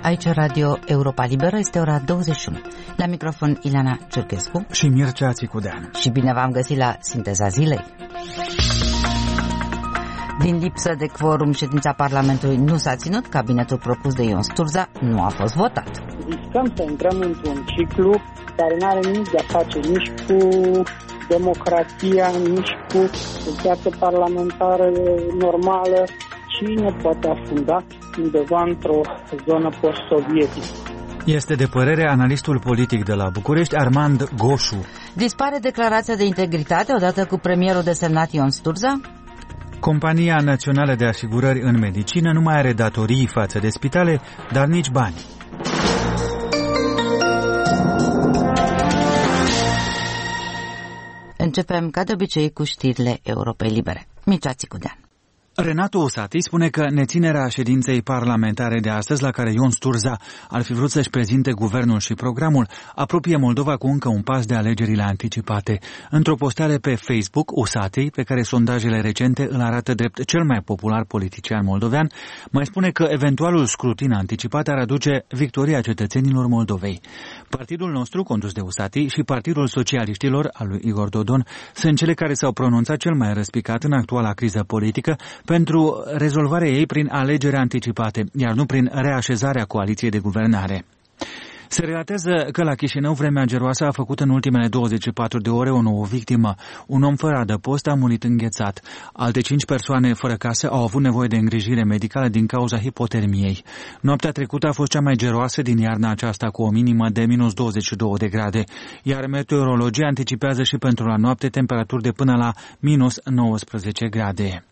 Aici Radio Europa Liberă, este ora 21. La microfon Ileana Cerchescu și Mircea Țicudeanu. Și bine v-am găsit la Sinteza Zilei. Din lipsă de quorum, ședința Parlamentului nu s-a ținut, cabinetul propus de Ion Sturza nu a fost votat. Riscăm să intrăm într-un ciclu care nu are nimic de a face nici cu democrația, nici cu viața parlamentară normală și ne poate afunda undeva într-o zonă post-sovietică. Este de părere analistul politic de la București, Armand Goșu. Dispare declarația de integritate odată cu premierul desemnat Ion Sturza? Compania Națională de Asigurări în Medicină nu mai are datorii față de spitale, dar nici bani. Începem ca de obicei cu știrile Europei Libere. Mircea Țicudeanu. Renato Usati spune că neținerea ședinței parlamentare de astăzi, la care Ion Sturza ar fi vrut să-și prezinte guvernul și programul, apropie Moldova cu încă un pas de alegerile anticipate. Într-o postare pe Facebook, Usati, pe care sondajele recente îl arată drept cel mai popular politician moldovean, mai spune că eventualul scrutin anticipat ar aduce victoria cetățenilor Moldovei. Partidul nostru, condus de Usati, și Partidul Socialiștilor, al lui Igor Dodon, sunt cele care s-au pronunțat cel mai răspicat în actuala criză politică pentru rezolvarea ei prin alegeri anticipate, iar nu prin reașezarea coaliției de guvernare. Se relatează că la Chișinău vremea geroasă a făcut în ultimele 24 de ore o nouă victimă. Un om fără adăpost a murit înghețat. Alte 5 persoane fără casă au avut nevoie de îngrijire medicală din cauza hipotermiei. Noaptea trecută a fost cea mai geroasă din iarna aceasta, cu o minimă de minus 22 de grade, iar meteorologia anticipează și pentru la noapte temperaturi de până la minus 19 grade.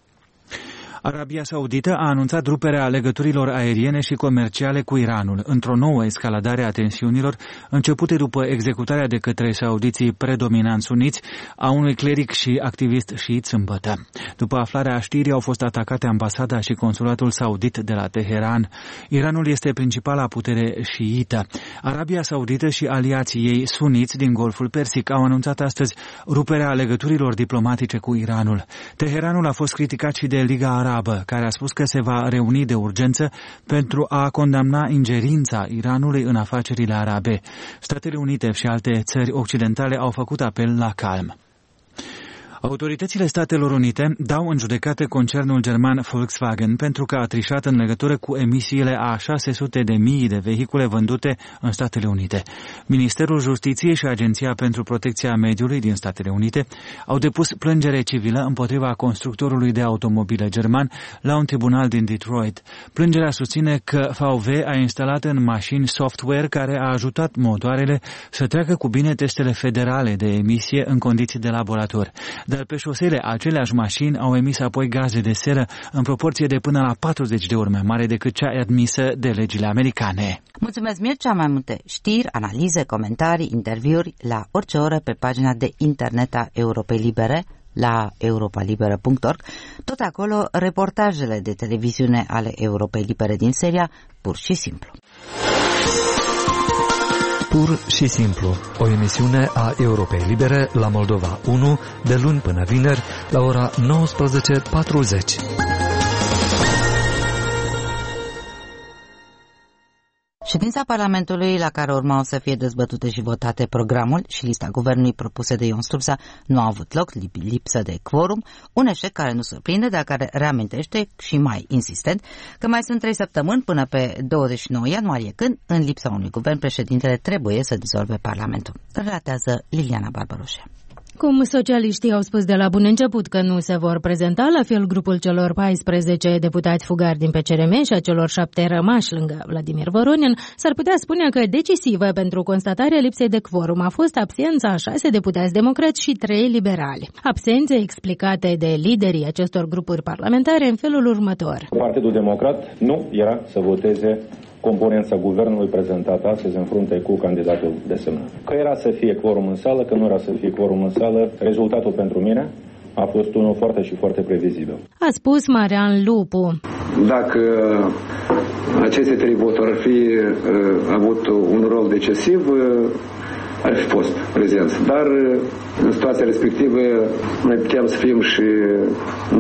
Arabia Saudită a anunțat ruperea legăturilor aeriene și comerciale cu Iranul, într-o nouă escaladare a tensiunilor, începute după executarea de către saudiții predominant suniți a unui cleric și activist șiit sâmbătă. După aflarea știrii, au fost atacate ambasada și consulatul saudit de la Teheran. Iranul este principala putere șiită. Arabia Saudită și aliații ei suniți din Golful Persic au anunțat astăzi ruperea legăturilor diplomatice cu Iranul. Teheranul a fost criticat și de Liga Arabă, care a spus că se va reuni de urgență pentru a condamna ingerința Iranului în afacerile arabe. Statele Unite și alte țări occidentale au făcut apel la calm. Autoritățile Statelor Unite dau în judecată concernul german Volkswagen pentru că a trișat în legătură cu emisiile a 600.000 de vehicule vândute în Statele Unite. Ministerul Justiției și Agenția pentru Protecția Mediului din Statele Unite au depus plângere civilă împotriva constructorului de automobile german la un tribunal din Detroit. Plângerea susține că VW a instalat în mașini software care a ajutat motoarele să treacă cu bine testele federale de emisie în condiții de laborator. Dar pe șosele aceleași mașini au emis apoi gaze de seră în proporție de până la 40 de ori mai mare decât cea admisă de legile americane. Mulțumesc, Mircea. Mai multe știri, analize, comentarii, interviuri la orice oră pe pagina de internet a Europei Libere, la europalibera.org. Tot acolo reportajele de televiziune ale Europei Libere din seria Pur și Simplu. Pur și Simplu, o emisiune a Europei Libere la Moldova 1, de luni până vineri, la ora 19:40. Ședința Parlamentului, la care urmau să fie dezbătute și votate programul și lista guvernului propuse de Ion Sturza, nu a avut loc, lipsă de quorum, un eșec care nu surprinde, dar care reamintește și mai insistent că mai sunt 3 săptămâni până pe 29 ianuarie, când, în lipsa unui guvern, președintele trebuie să dizolve Parlamentul. Relatează Liliana Barbaroșea. Cum socialiștii au spus de la bun început că nu se vor prezenta, la fel grupul celor 14 deputați fugari din PCRM și a celor 7 rămași lângă Vladimir Voronin, s-ar putea spune că decisivă pentru constatarea lipsei de quorum a fost absența a 6 deputați democrați și 3 liberali. Absențe explicate de liderii acestor grupuri parlamentare în felul următor. Partidul Democrat nu era să voteze componența guvernului prezentată astăzi în frunte cu candidatul desemnat. Că era să fie quorum în sală, că nu era să fie quorum în sală, rezultatul pentru mine a fost unul foarte și foarte previzibil. A spus Marian Lupu. Dacă aceste 3 voturi ar fi avut un rol decisiv, ar fi fost prezenți. Dar în situația respectivă noi puteam să fim și nu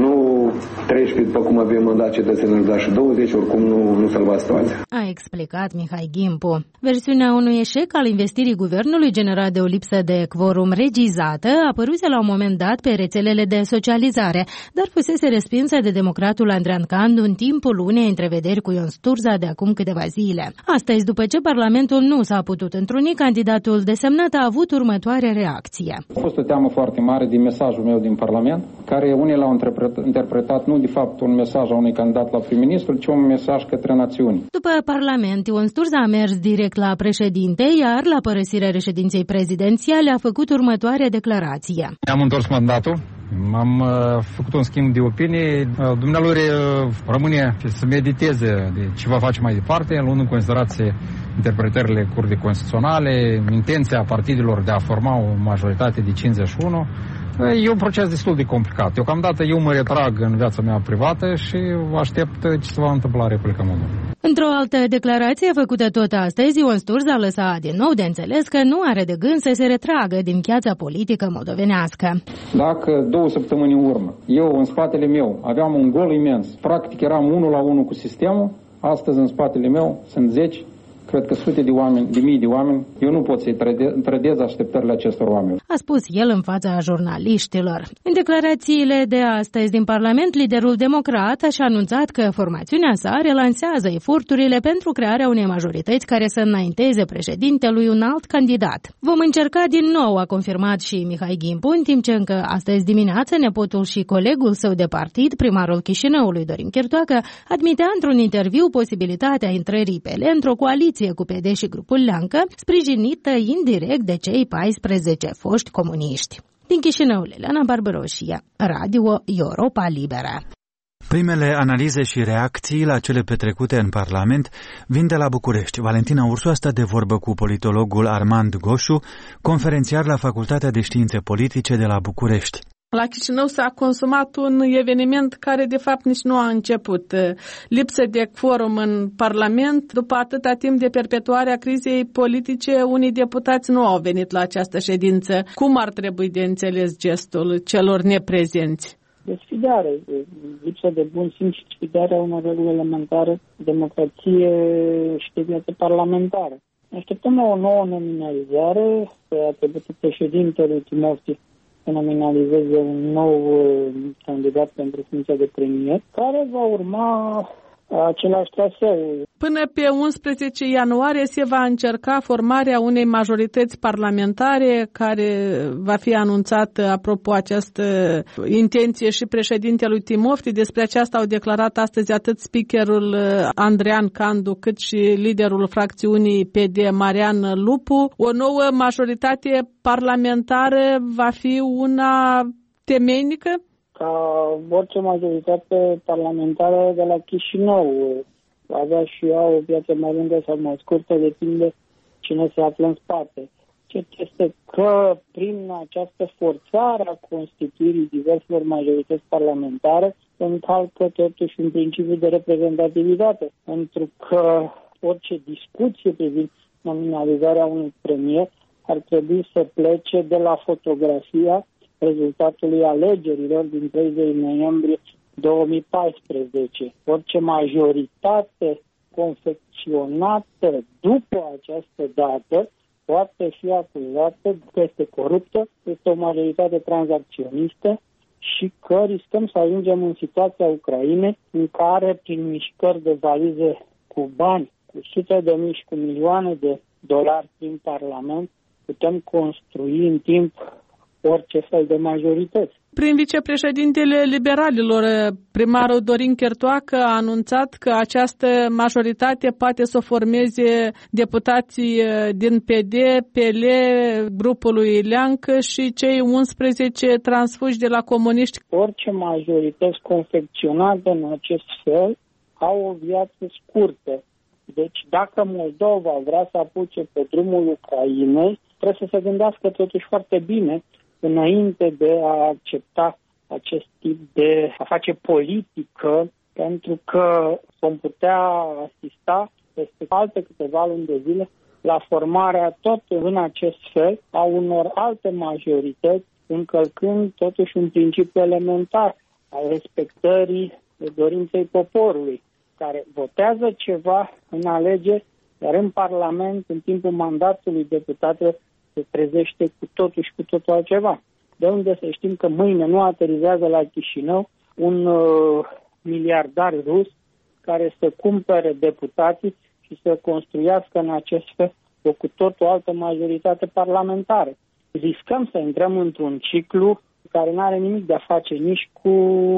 nu 13, după cum avem mandat cetățenilor, dar și 20, oricum nu salva situația. A explicat Mihai Gimpu. Versiunea unui eșec al investirii guvernului generat de o lipsă de quorum regizată apăruse la un moment dat pe rețelele de socializare, dar fusese respinsă de democratul Andrean Candu în timpul unei întrevederi cu Ion Sturza de acum câteva zile. Astăzi, după ce Parlamentul nu s-a putut întruni, candidatul desemnat a avut următoarea reacție. A fost o teamă foarte mare din mesajul meu din Parlament, care unii l-au interpretat nu de fapt un mesaj a unui candidat la prim-ministru, ci un mesaj către națiuni. După Parlament, Ion Sturza a mers direct la președinte, iar la părăsirea reședinței prezidențiale a făcut următoarea declarație. Am întors mandatul. Am făcut un schimb de opinie. Dumnealui rămâne să mediteze de ce va face mai departe, luând în considerație interpretările Curții Constituționale, intenția partidelor de a forma o majoritate de 51. E un proces destul de complicat. Deocamdată eu mă retrag în viața mea privată și aștept ce se va întâmpla în Republica Moldova. Într-o altă declarație făcută tot astăzi, Ion Sturza a lăsat din nou de înțeles că nu are de gând să se retragă din viața politică moldovenească. Dacă 2 săptămâni în urmă, eu în spatele meu aveam un gol imens, practic eram 1-1 cu sistemul, astăzi în spatele meu sunt 10, cred că sute de oameni, de mii de oameni, eu nu pot să-i trădez așteptările acestor oameni. A spus el în fața jurnaliștilor. În declarațiile de astăzi din Parlament, liderul democrat a anunțat că formațiunea sa relansează eforturile pentru crearea unei majorități care să înainteze președintelui un alt candidat. Vom încerca din nou, a confirmat și Mihai Gimpu, în timp ce încă astăzi dimineață nepotul și colegul său de partid, primarul Chișinăului, Dorin Chirtoacă, admitea într-un interviu posibilitatea intrării PL într-o coaliție cu PD și grupul Leancă, sprijinită indirect de cei 14 foști comuniști. Din Chișinău, Leleana Barbaroșia, Radio Europa Liberă. Primele analize și reacții la cele petrecute în Parlament vin de la București. Valentina Ursu a stat de vorbă cu politologul Armand Goșu, conferențiar la Facultatea de Științe Politice de la București. La Chișinău s-a consumat un eveniment care de fapt nici nu a început. Lipsă de quorum în Parlament. După atâta timp de perpetuare a crizei politice, unii deputați nu au venit la această ședință. Cum ar trebui de înțeles gestul celor neprezenți? Desfidare, lipsă de bun simț și sfidarea unor reguli elementare, democrație și de viață parlamentară. Așteptăm la o nouă nominalizare, a trebuit președintele Timofti să nominalizeze un nou candidat pentru funcția de premier, care va urma același traseu. Până pe 11 ianuarie se va încerca formarea unei majorități parlamentare care va fi anunțată, apropo, această intenție și președintelui Timofti. Despre aceasta au declarat astăzi atât speakerul Andrean Candu cât și liderul fracțiunii PD Marian Lupu. O nouă majoritate parlamentară va fi una temeinică? Ca orice majoritate parlamentară de la Chișinău, avea și ea o viață mai lungă sau mai scurtă, depinde cine se află în spate. Ce este că prin această forțare a constituirii diverselor majorități parlamentare se încalcă totuși un principiu de reprezentativitate, pentru că orice discuție privind nominalizarea unui premier ar trebui să plece de la fotografia rezultatului alegerilor din 30 noiembrie 2014. Orice majoritate confecționată după această dată poate fi acuzată că este coruptă, este o majoritate tranzacționistă și că riscăm să ajungem în situația Ucrainei în care prin mișcări de valize cu bani, cu sute de mii și cu milioane de dolari prin Parlament, putem construi în timp orice fel de majorități. Prin vicepreședintele liberalilor, primarul Dorin Chirtoacă a anunțat că această majoritate poate să formeze deputații din PD, PL, grupului Leancă și cei 11 transfuși de la comuniști. Orice majorități confecționate în acest fel au o viață scurtă. Deci dacă Moldova vrea să apuce pe drumul Ucrainei, trebuie să se gândească totuși foarte bine înainte de a accepta acest tip de a face politică, pentru că vom putea asista peste alte câteva luni de zile la formarea tot în acest fel a unor alte majorități, încălcând totuși un principiu elementar, al respectării dorinței poporului, care votează ceva în alegeri, iar în Parlament, în timpul mandatului deputatelor, se trezește cu totul și cu totul altceva. De unde să știm că mâine nu aterizează la Chișinău un miliardar rus care să cumpere deputații și să construiască în acest fel o cu totul altă majoritate parlamentară. Riscăm să intrăm într-un ciclu care nu are nimic de a face nici cu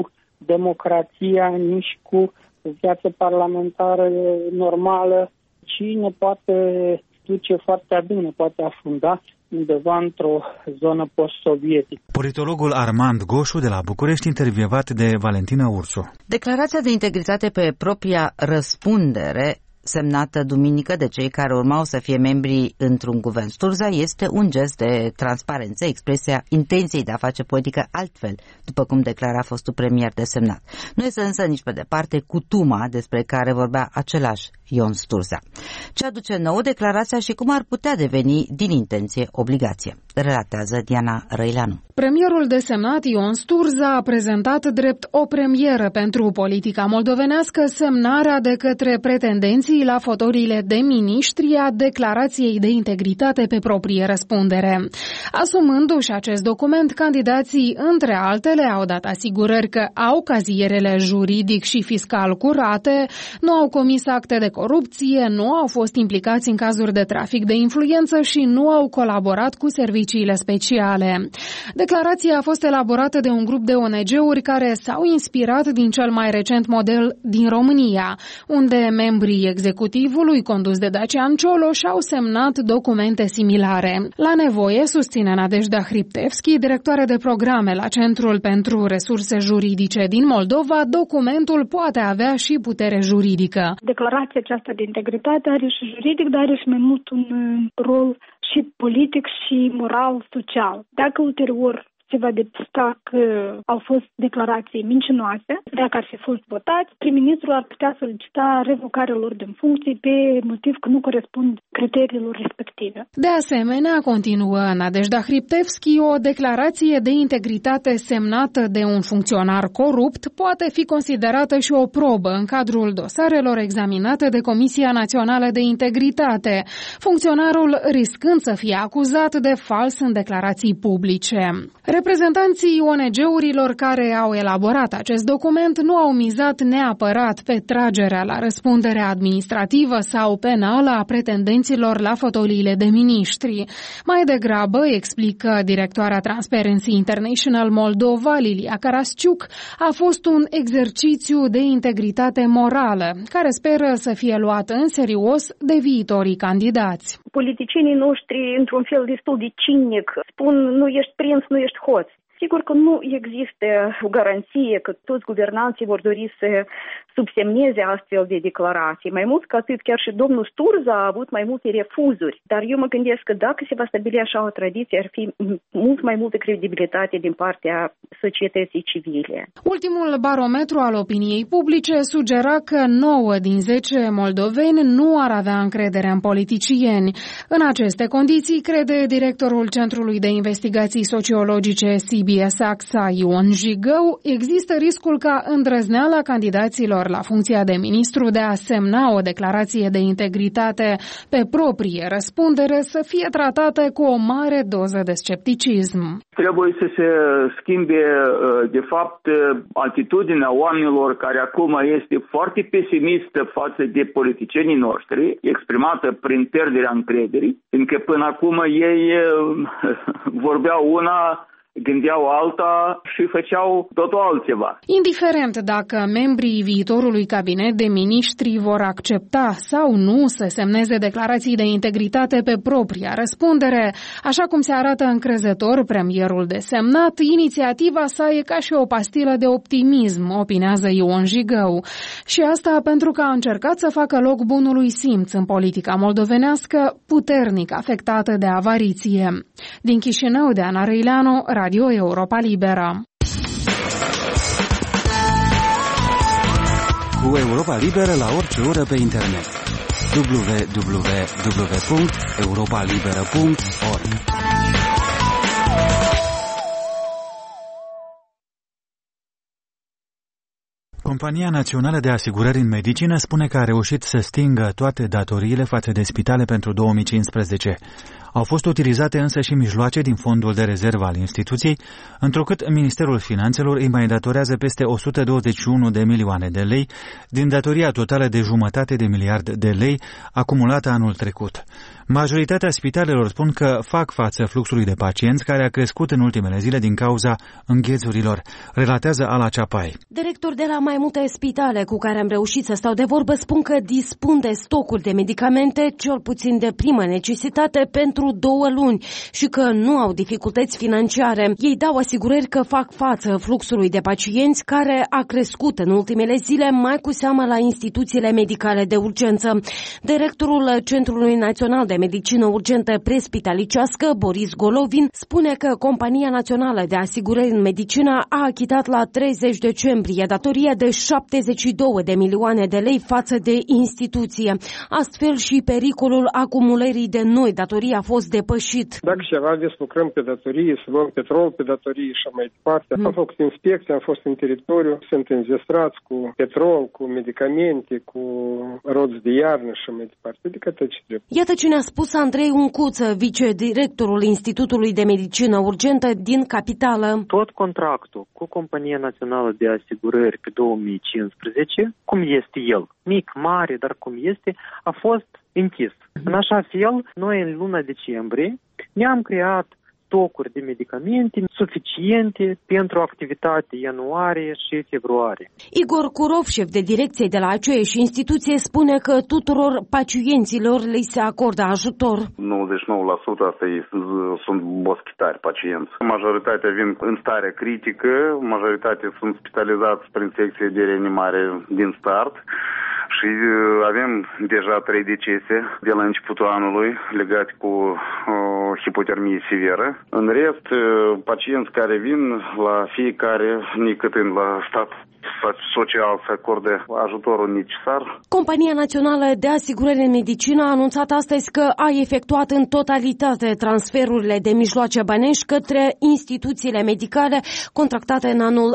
democrația, nici cu viața parlamentară normală, ci ne poate duce foarte bine, ne poate afunda undeva într-o zonă post-sovietică. Politologul Armand Goșu de la București, intervievat de Valentina Ursu. Declarația de integritate pe propria răspundere, semnată duminică de cei care urmau să fie membri într-un guvern Sturza, este un gest de transparență, expresia intenției de a face politică altfel, după cum declara fostul premier desemnat. Nu este însă nici pe departe cutuma despre care vorbea același Ion Sturza. Ce aduce nouă declarația și cum ar putea deveni din intenție obligație? Relatează Diana Răileanu. Premierul desemnat Ion Sturza a prezentat drept o premieră pentru politica moldovenească semnarea de către pretendenții la fotoliile de miniștri a declarației de integritate pe proprie răspundere. Asumându-și acest document, candidații, între altele, au dat asigurări că au cazierele juridic și fiscal curate, nu au comis acte de corupție, nu au fost implicați în cazuri de trafic de influență și nu au colaborat cu serviciile speciale. Declarația a fost elaborată de un grup de ONG-uri care s-au inspirat din cel mai recent model din România, unde membrii executivului condus de Dacian Cioloș au semnat documente similare. La nevoie, susține Nadejda Hriptevski, directoare de programe la Centrul pentru Resurse Juridice din Moldova, documentul poate avea și putere juridică. Declarația aceasta de integritate are și juridic, dar are și mai mult un rol și politic și moral, social. Dacă ulterior se va depista că au fost declarații mincinoase, dacă ar fi fost votați, prim-ministrul ar putea solicita revocarea lor din funcții pe motiv că nu corespund criteriilor respective. De asemenea, continuă Nadejda Hriptevski, o declarație de integritate semnată de un funcționar corupt poate fi considerată și o probă în cadrul dosarelor examinate de Comisia Națională de Integritate, funcționarul riscând să fie acuzat de fals în declarații publice. Reprezentanții ONG-urilor care au elaborat acest document nu au mizat neapărat pe tragerea la răspundere administrativă sau penală a pretendenților la fotoliile de miniștri. Mai degrabă, explică directoarea Transparency International Moldova, Lilia Carasciuc, a fost un exercițiu de integritate morală, care speră să fie luat în serios de viitorii candidați. Politicienii noștri, într-un fel destul de cinic, spun nu ești prinț, nu ești hoț. Sigur că nu există o garanție că toți guvernanții vor dori să subsemneze astfel de declarații. Mai mult ca atât, chiar și domnul Sturza a avut mai multe refuzuri. Dar eu mă gândesc că dacă se va stabili așa o tradiție, ar fi mult mai multă credibilitate din partea societății civile. Ultimul barometru al opiniei publice sugera că 9 din 10 moldoveni nu ar avea încredere în politicieni. În aceste condiții, crede directorul Centrului de Investigații Sociologice CBS AXA, Ion Jigău, există riscul ca îndrăzneala candidaților la funcția de ministru de a semna o declarație de integritate pe proprie răspundere să fie tratată cu o mare doză de scepticism. Trebuie să se schimbe, de fapt, atitudinea oamenilor care acum este foarte pesimistă față de politicienii noștri, exprimată prin pierderea încrederii, fiindcă până acum ei vorbeau una, gândeau alta și făceau totul altceva. Indiferent dacă membrii viitorului cabinet de miniștri vor accepta sau nu să semneze declarații de integritate pe propria răspundere, așa cum se arată încrezător premierul desemnat, inițiativa sa e ca și o pastilă de optimism, opinează Ion Jigău. Și asta pentru că a încercat să facă loc bunului simț în politica moldovenească, puternic afectată de avariție. Din Chișinău, Diana Răileanu, Radio Europa Liberă. Cu Europa Liberă la orice oră pe internet. www.europalibera.org Compania Națională de Asigurări în Medicină spune că a reușit să stingă toate datoriile față de spitale pentru 2015. Au fost utilizate însă și mijloace din fondul de rezervă al instituției, întrucât Ministerul Finanțelor îi mai datorează peste 121 de milioane de lei din datoria totală de 1,5 de miliard de lei acumulată anul trecut. Majoritatea spitalelor spun că fac față fluxului de pacienți care a crescut în ultimele zile din cauza înghețurilor, relatează Ala Ceapai. Directori de la mai multe spitale cu care am reușit să stau de vorbă spun că dispun de stocuri de medicamente, cel puțin de primă necesitate, pentru 2 luni și că nu au dificultăți financiare. Ei dau asigurări că fac față fluxului de pacienți care a crescut în ultimele zile, mai cu seamă la instituțiile medicale de urgență. Directorul Centrului Național de Medicină Urgentă Prespitalicească, Boris Golovin, spune că Compania Națională de Asigurări în Medicină a achitat la 30 decembrie datoria de 72 de milioane de lei față de instituție. Astfel și pericolul acumulării de noi datorii a fost depășit. Dacă ceva des lucrăm pe datorie, să luăm petrol pe datorie și mai departe, am făcut inspecții, am fost în teritoriu, sunt înzestrați cu petrol, cu medicamente, cu roți de iarnă și mai departe. Adică tot ce trebuie. Iată ce ne-a spus Andrei Uncuță, vicedirectorul Institutului de Medicină Urgentă din Capitală. Tot contractul cu Compania Națională de Asigurări pe 2015, cum este el, mic, mare, dar cum este, a fost închis. În așa fel, noi în luna decembrie ne-am creat stocuri de medicamente suficiente pentru activitate ianuarie și februarie. Igor Curov, șef de direcție de la aceeași instituție, spune că tuturor pacienților le se acordă ajutor. 99% asta sunt boschitari pacienți. Majoritatea vin în stare critică, majoritatea sunt spitalizați prin secție de reanimare din start. Și avem deja 3 decese de la începutul anului legate cu hipotermie severă. În rest, pacienți care vin la fiecare, nicătând la stat social să acorde ajutorul necesar. Compania Națională de Asigurări în Medicină a anunțat astăzi că a efectuat în totalitate transferurile de mijloace bănești către instituțiile medicale contractate în anul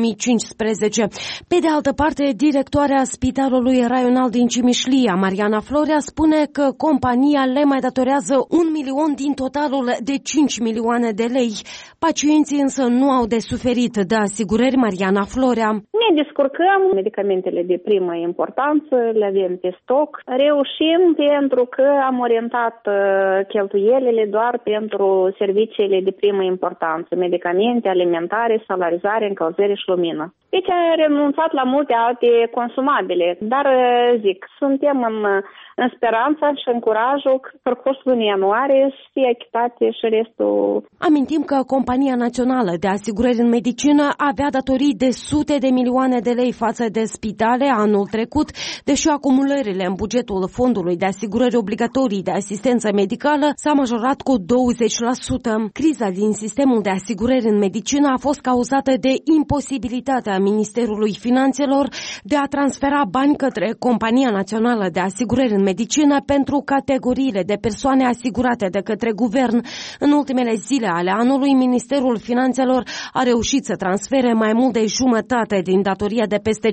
2015. Pe de altă parte, directoarea Spitalului Raional din Cimișlia, Mariana Florea, spune că compania le mai datorează 1 milion din totalul de 5 milioane de lei. Pacienții însă nu au de suferit de asigurări. Mariana Florea. Ne descurcăm, medicamentele de primă importanță le avem pe stoc. Reușim pentru că am orientat cheltuielile doar pentru serviciile de primă importanță, medicamente, alimentare, salarizare, încălzire și lumină. Deci am renunțat la multe alte consumabile, dar zic, suntem în speranța și în curajul că parcursul lunii ianuarie să fie achitate și restul. Amintim că Compania Națională de Asigurări în Medicină avea datorii de sute de milioane de lei față de spitale anul trecut, deși acumulările în bugetul Fondului de Asigurări Obligatorii de Asistență Medicală s-a majorat cu 20%. Criza din sistemul de asigurări în medicină a fost cauzată de imposibilitatea Ministerului Finanțelor de a transfera bani către Compania Națională de Asigurări în Medicină pentru categoriile de persoane asigurate de către guvern. În ultimele zile ale anului, Ministerul Finanțelor a reușit să transfere mai mult de jumătate din datoria de peste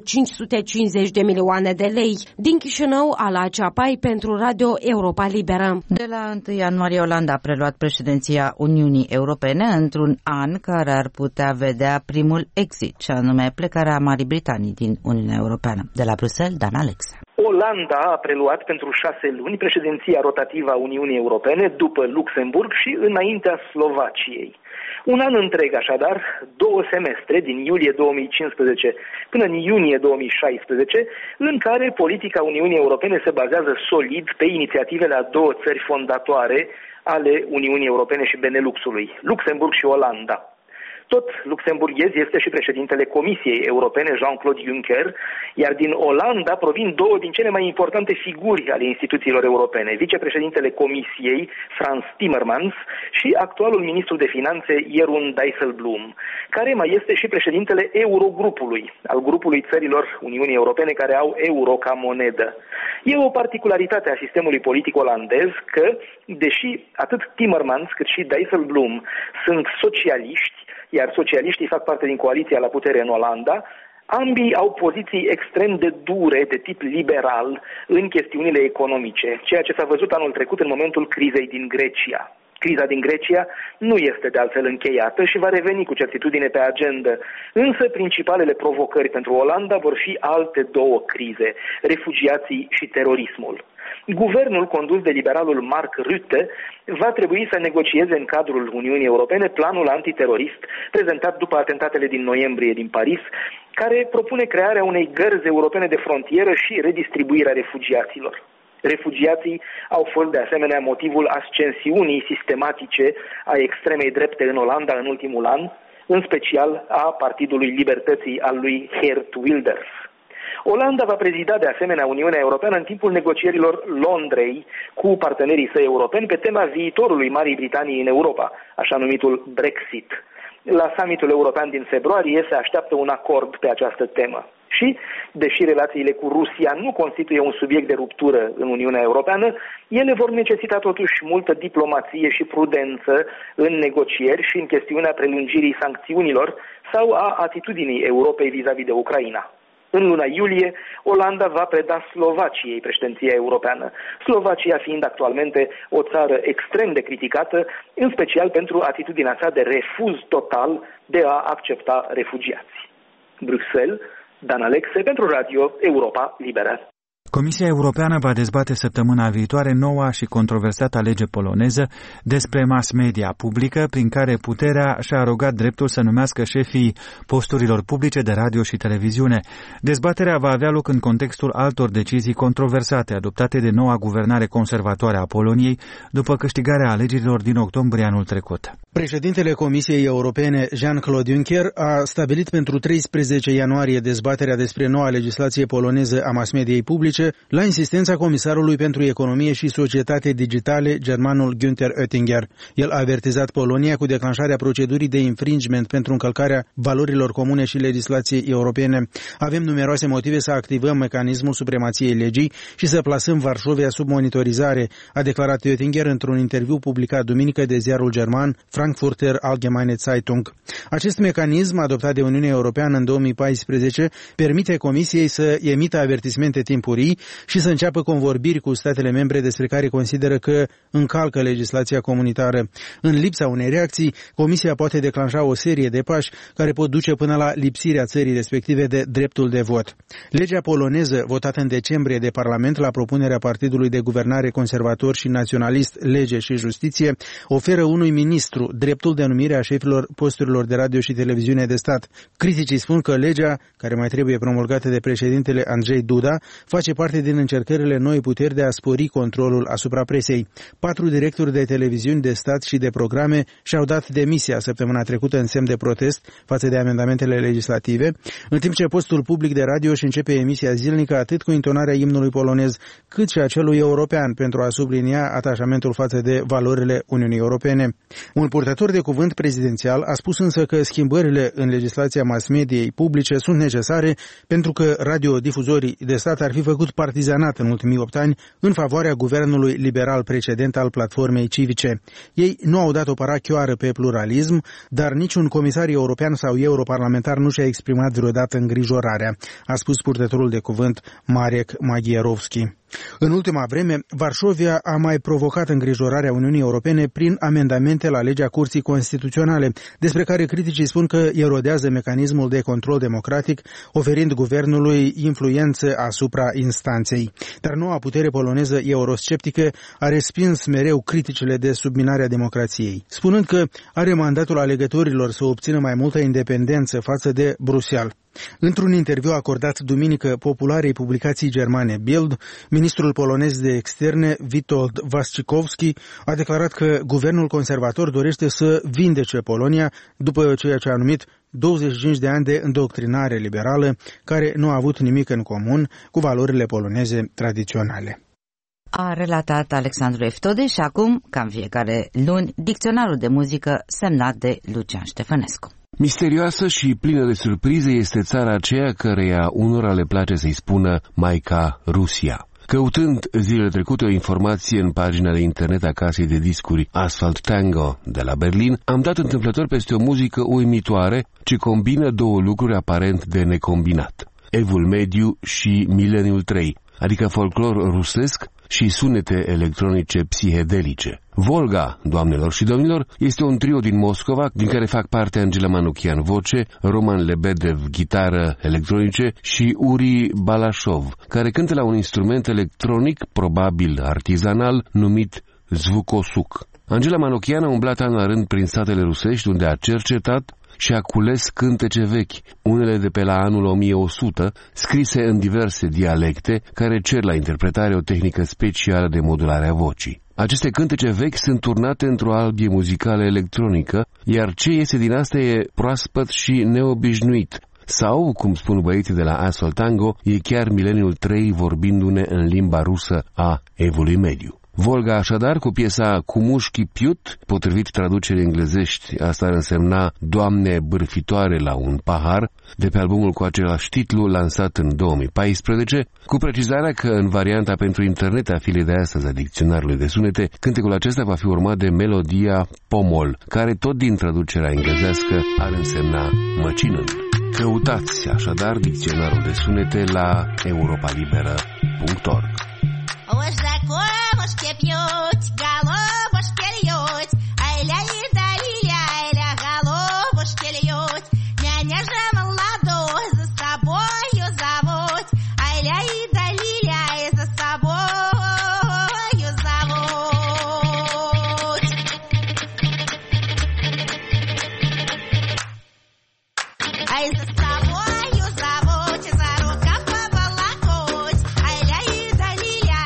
550 de milioane de lei. Din Chișinău, Ala Ceapai pentru Radio Europa Liberă. De la 1 ianuarie, Olanda a preluat președinția Uniunii Europene într-un an care ar putea vedea primul exit, și anume plecarea Marii Britanii din Uniunea Europeană. De la Bruxelles, Dan Alexa. Olanda a preluat pentru 6 luni președinția rotativă a Uniunii Europene după Luxemburg și înaintea Slovaciei. Un an întreg, așadar, 2 semestre, din iulie 2015 până în iunie 2016, în care politica Uniunii Europene se bazează solid pe inițiativele a 2 țări fondatoare ale Uniunii Europene și Beneluxului, Luxemburg și Olanda. Tot luxemburghez este și președintele Comisiei Europene, Jean-Claude Juncker, iar din Olanda provin 2 din cele mai importante figuri ale instituțiilor europene, vicepreședintele Comisiei, Frans Timmermans, și actualul ministru de finanțe, Jeroen Dijsselbloem, care mai este și președintele Eurogrupului, al grupului țărilor Uniunii Europene care au euro ca monedă. E o particularitate a sistemului politic olandez că, deși atât Timmermans cât și Dijsselbloem sunt socialiști, iar socialiștii fac parte din coaliția la putere în Olanda, Ambii au poziții extrem de dure de tip liberal în chestiunile economice, ceea ce s-a văzut anul trecut în momentul crizei din Grecia. Criza din Grecia nu este de altfel încheiată și va reveni cu certitudine pe agendă. Însă principalele provocări pentru Olanda vor fi alte două crize, refugiații și terorismul. Guvernul condus de liberalul Mark Rutte va trebui să negocieze în cadrul Uniunii Europene planul antiterorist prezentat după atentatele din noiembrie din Paris, care propune crearea unei gărzi europene de frontieră și redistribuirea refugiaților. Refugiații au fost de asemenea motivul ascensiunii sistematice a extremei drepte în Olanda în ultimul an, în special a Partidului Libertății al lui Geert Wilders. Olanda va prezida de asemenea Uniunea Europeană în timpul negocierilor Londrei cu partenerii săi europeni pe tema viitorului Marii Britanii în Europa, așa numitul Brexit. La summitul european din februarie se așteaptă un acord pe această temă. Și, deși relațiile cu Rusia nu constituie un subiect de ruptură în Uniunea Europeană, ele vor necesita totuși multă diplomație și prudență în negocieri și în chestiunea prelungirii sancțiunilor sau a atitudinii Europei vis-a-vis de Ucraina. În luna iulie, Olanda va preda Slovaciei președinția europeană, Slovacia fiind actualmente o țară extrem de criticată, în special pentru atitudinea sa de refuz total de a accepta refugiați. Bruxelles, Dan Alexe pentru Radio Europa Liberă. Comisia Europeană va dezbate săptămâna viitoare noua și controversată lege poloneză despre mass media publică, prin care puterea și-a arogat dreptul să numească șefii posturilor publice de radio și televiziune. Dezbaterea va avea loc în contextul altor decizii controversate adoptate de noua guvernare conservatoare a Poloniei după câștigarea alegerilor din octombrie anul trecut. Președintele Comisiei Europene, Jean-Claude Juncker, a stabilit pentru 13 ianuarie dezbaterea despre noua legislație poloneză a mass mediei publice, la insistența comisarului pentru economie și societate digitale, germanul Günther Oettinger. El a avertizat Polonia cu declanșarea procedurii de infringement pentru încălcarea valorilor comune și legislației europene. Avem numeroase motive să activăm mecanismul supremației legii și să plasăm Varșovia sub monitorizare, a declarat Oettinger într-un interviu publicat duminică de ziarul german Frankfurter Allgemeine Zeitung. Acest mecanism, adoptat de Uniunea Europeană în 2014, permite Comisiei să emită avertismente timpurii și să înceapă convorbiri cu statele membre despre care consideră că încalcă legislația comunitară. În lipsa unei reacții, Comisia poate declanșa o serie de pași care pot duce până la lipsirea țării respective de dreptul de vot. Legea poloneză, votată în decembrie de Parlament la propunerea Partidului de Guvernare Conservator și Naționalist Lege și Justiție, oferă unui ministru dreptul de numire a șefilor posturilor de radio și televiziune de stat. Criticii spun că legea, care mai trebuie promulgată de președintele Andrzej Duda, face parte din încercările noi puteri de a spori controlul asupra presei. 4 directori de televiziuni de stat și de programe și-au dat demisia săptămâna trecută în semn de protest față de amendamentele legislative, în timp ce postul public de radio își începe emisia zilnică atât cu intonarea imnului polonez, cât și a celui european pentru a sublinia atașamentul față de valorile Uniunii Europene. Un purtător de cuvânt prezidențial a spus însă că schimbările în legislația mass mediei publice sunt necesare pentru că radiodifuzorii de stat ar fi făcut partizanat în ultimii 8 ani în favoarea guvernului liberal precedent al platformei civice. Ei nu au dat o parachioară pe pluralism, dar niciun comisar european sau europarlamentar nu și-a exprimat vreodată îngrijorarea, a spus purtătorul de cuvânt Marek Magierovski. În ultima vreme, Varșovia a mai provocat îngrijorarea Uniunii Europene prin amendamente la legea Curții Constituționale, despre care criticii spun că erodează mecanismul de control democratic, oferind guvernului influență asupra instanței. Dar noua putere poloneză eurosceptică a respins mereu criticile de subminarea democrației, spunând că are mandatul alegătorilor să obțină mai multă independență față de Bruxelles. Într-un interviu acordat duminică popularei publicații germane Bild, ministrul polonez de externe Witold Waszczykowski a declarat că guvernul conservator dorește să vindece Polonia după ceea ce a numit 25 de ani de îndoctrinare liberală care nu a avut nimic în comun cu valorile poloneze tradiționale. A relatat Alexandru Eftode și acum, ca în fiecare luni, dicționarul de muzică semnat de Lucian Ștefănescu. Misterioasă și plină de surprize este țara aceea căreia unora le place să-i spună Maica Rusia. Căutând zilele trecute o informație în pagina de internet a casei de discuri Asphalt Tango de la Berlin, am dat întâmplător peste o muzică uimitoare ce combină două lucruri aparent de necombinat: Evul Mediu și Mileniul 3, adică folclor rusesc și sunete electronice psihedelice. Volga, doamnelor și domnilor, este un trio din Moscova, din care fac parte Angela Manuchian, voce, Roman Lebedev, gitară electronice și Uri Balashov, care cântă la un instrument electronic, probabil artizanal, numit zvukosuk. Angela Manuchian a umblat an la rând prin statele rusești, unde a cercetat și a cules cântece vechi, unele de pe la anul 1100, scrise în diverse dialecte, care cer la interpretare o tehnică specială de modulare a vocii. Aceste cântece vechi sunt turnate într-o albie muzicală electronică, iar ce iese din asta e proaspăt și neobișnuit. Sau, cum spun băieții de la Asphalt Tango, e chiar Mileniul 3 vorbindu-ne în limba rusă a Evului Mediu. Volga așadar cu piesa Kumushki Pyut, potrivit traducerii englezești, asta ar însemna Doamne bârfitoare la un pahar, de pe albumul cu același titlu lansat în 2014, cu precizarea că în varianta pentru internet a filei de astăzi a dicționarului de sunete, cântecul acesta va fi urmat de melodia Pomol, care tot din traducerea englezească ar însemna măcinând. Căutați așadar dicționarul de sunete la europalibera.org. Уж за комушки пьют, голубушки льют, ай-ля и да-ля, ай-ля, голубушки льют. Меня же молодой за собою зовут, ай-ля и да-ля, и за собою зовут. Ай, за собою зовут, за рукав поволокуть, ай-ля и да-ля.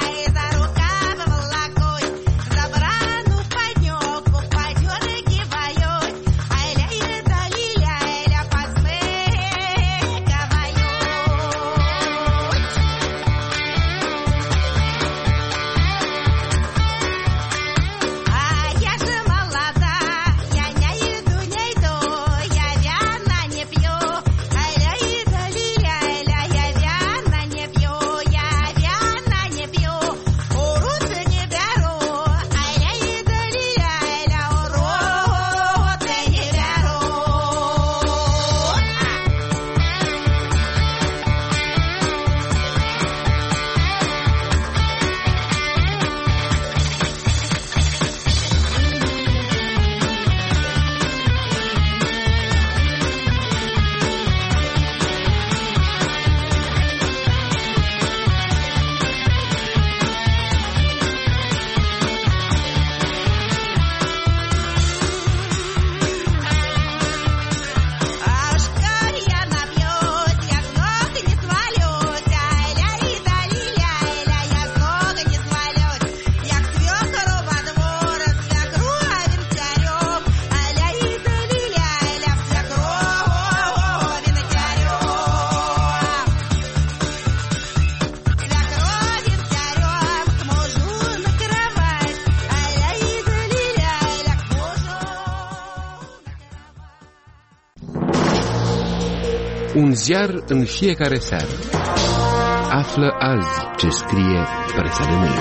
Un ziar în fiecare seară. Află azi ce scrie presa de mâine.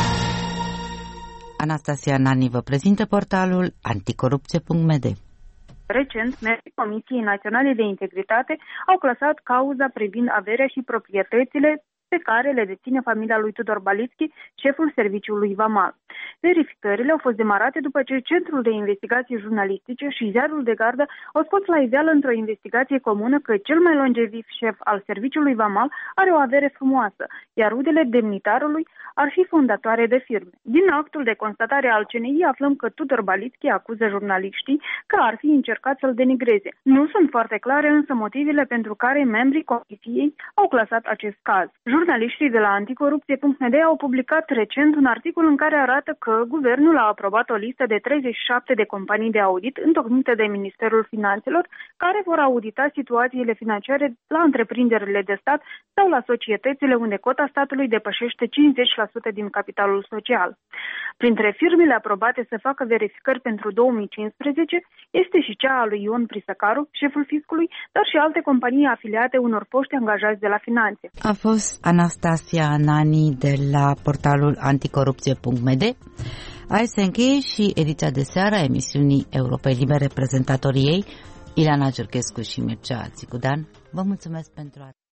Anastasia Nani vă prezintă portalul anticorupție.md. Recent, membrii Comisiei Naționale de Integritate au clasat cauza privind averea și proprietățile pe care le deține familia lui Tudor Balitski, șeful serviciului VAMAL. Verificările au fost demarate după ce Centrul de Investigații Jurnalistice și Ziarul de Gardă au scos la iveală într-o investigație comună că cel mai longeviv șef al serviciului VAMAL are o avere frumoasă, iar rudele demnitarului ar fi fondatoare de firme. Din actul de constatare al CNI aflăm că Tudor Balitski acuză jurnaliștii că ar fi încercat să-l denigreze. Nu sunt foarte clare însă motivele pentru care membrii comisiei au clasat acest caz. Jurnaliștii de la anticorupție.md au publicat recent un articol în care arată că guvernul a aprobat o listă de 37 de companii de audit întocmite de Ministerul Finanțelor care vor audita situațiile financiare la întreprinderile de stat sau la societățile unde cota statului depășește 50% din capitalul social. Printre firmele aprobate să facă verificări pentru 2015 este și cea a lui Ion Prisăcaru, șeful fiscului, dar și alte companii afiliate unor foști angajați de la finanțe. A fost Anastasia Nani de la portalul anticorupție.md. Aici se încheie și ediția de seară a emisiunii Europei Libere. Prezentatorii ei, Ileana Giurchescu și Mircea Țicudean. Vă mulțumesc pentru